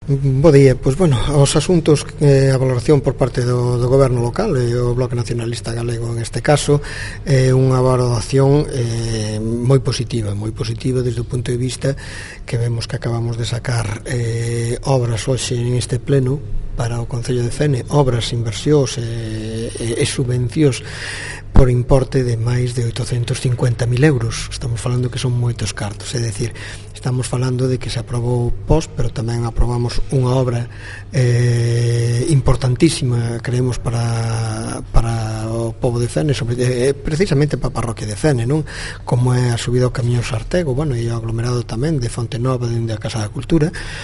Bo día, pois bueno, os asuntos, a valoración por parte do goberno local e o Bloque Nacionalista Galego en este caso é unha valoración moi positiva desde o punto de vista que vemos que acabamos de sacar obras hoxe en este pleno para o Concello de Fene, obras, inversións e subvencións por importe de máis de 850.000 euros. Estamos falando que son moitos cartos, é dicir, estamos falando de que se aprobou POS, pero tamén aprobamos unha obra importantísima, creemos, para o pobo de Fene, precisamente para a parroquia de Fene, non? Como é a subida ao Camiño Sartego, bueno, e o aglomerado tamén de Fonte Nova dende a Casa da Cultura,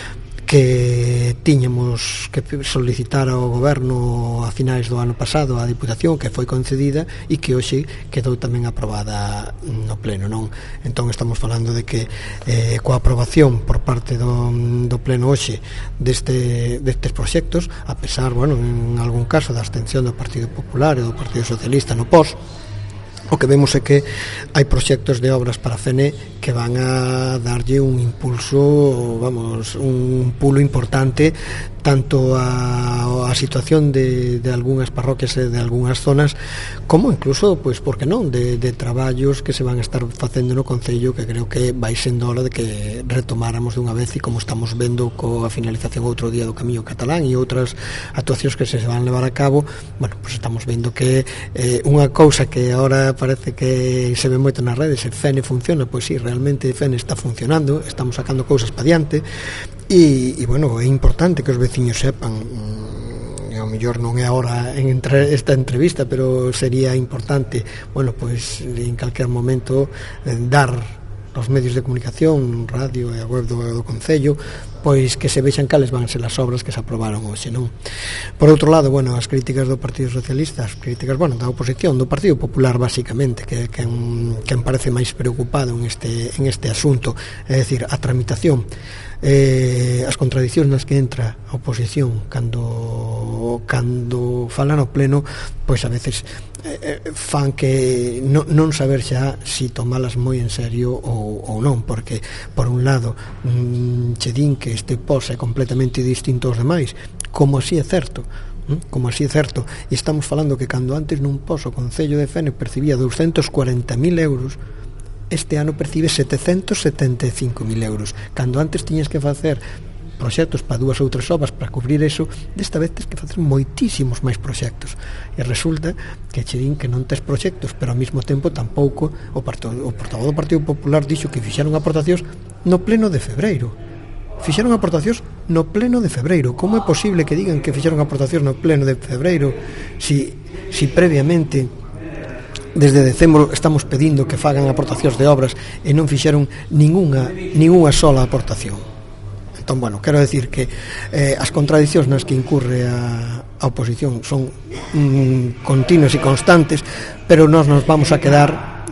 que tiñamos que solicitar ao goberno a finais do ano pasado a Diputación, que foi concedida e que hoxe quedou tamén aprobada no pleno, non? Entón estamos falando de que coa aprobación por parte do pleno hoxe destes proxectos, a pesar, bueno, en algún caso da abstención do Partido Popular e do Partido Socialista no POS, o que vemos é que hai proxectos de obras para Fene que van a darlle un impulso, vamos, un pulo importante tanto a situación de algunhas parroquias e de algunhas zonas, como incluso, pois, por que non, de traballos que se van a estar facendo no Concello, que creo que vai sendo hora de que retomáramos dunha vez, e como estamos vendo coa finalización outro día do Camiño Catalán e outras actuacións que se van levar a cabo, bueno, pois estamos vendo que unha cousa que agora parece que se ve moito nas redes, Fene funciona, pois sí, realmente Fene está funcionando, estamos sacando cousas pa diante, e bueno, é importante que os veciños sepan, ao mellor non é agora en esta entrevista, pero sería importante, bueno, pois en calquer momento dar aos medios de comunicación, radio e a web do Concello, pois que se vexan cales van ser as obras que se aprobaron hoxe, non? Por outro lado, bueno, as críticas do Partido Socialista, as críticas, bueno, da oposición, do Partido Popular, basicamente, que quen parece máis preocupado en este asunto, é dicir, a tramitación, as contradicións nas que entra a oposición cando falan ao pleno, pois a veces fan que non saber xa si tomalas moi en serio ou non, porque por un lado che din que este POS é completamente distinto aos demais, como así é certo, e estamos falando que cando antes nun POS o Concello de Fene percibía 240.000 euros, este ano percibe 775.000 euros. Cando antes tiñas que facer proxectos para 2 ou 3 obras para cubrir eso, desta vez tens que facer moitísimos máis proxectos, e resulta que che din que non tes proxectos, pero ao mesmo tempo tampouco o portavoz do Partido Popular dixo que fixeron aportacións no pleno de febreiro. Fixeron aportacións no pleno de febreiro. Como é posible que digan que fixeron aportacións no pleno de febreiro si previamente desde decembro estamos pedindo que fagan aportacións de obras e non fixeron ningunha sola aportación? Entón, bueno, quero decir que as contradicións nas que incurre a oposición son continuas e constantes, pero nós nos vamos a quedar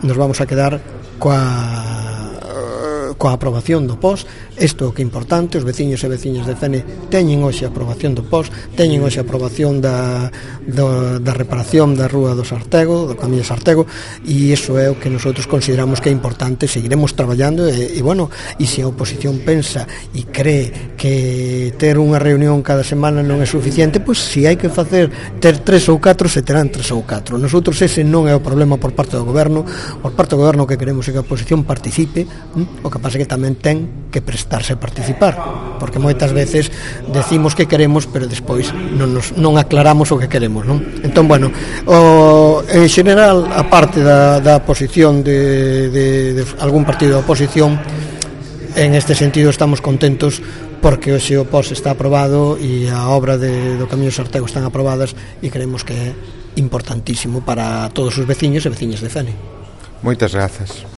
coa aprobación do POS. Isto que é importante, os veciños e veciñas de Fene teñen hoxe a aprobación do POS, teñen hoxe a aprobación da reparación da rúa do Sartego, do Camiño Sartego, e iso é o que nosotros consideramos que é importante. Seguiremos traballando e bueno, e se a oposición pensa e cree que ter unha reunión cada semana non é suficiente, pois se hai que ter 3 ou 4, se terán 3 ou 4. Nosotros ese non é o problema por parte do goberno. Por parte do goberno que queremos é que a oposición participe, o que pasa que tamén ten que prestarse a participar, porque moitas veces decimos que queremos, pero despois non aclaramos o que queremos, non? Entón, bueno, en xeral, a parte da oposición de algún partido da oposición, en este sentido estamos contentos porque hoxe o POS está aprobado e a obra do Camiño Sartego están aprobadas, e creemos que é importantísimo para todos os veciños e veciñas de Fene. Moitas grazas.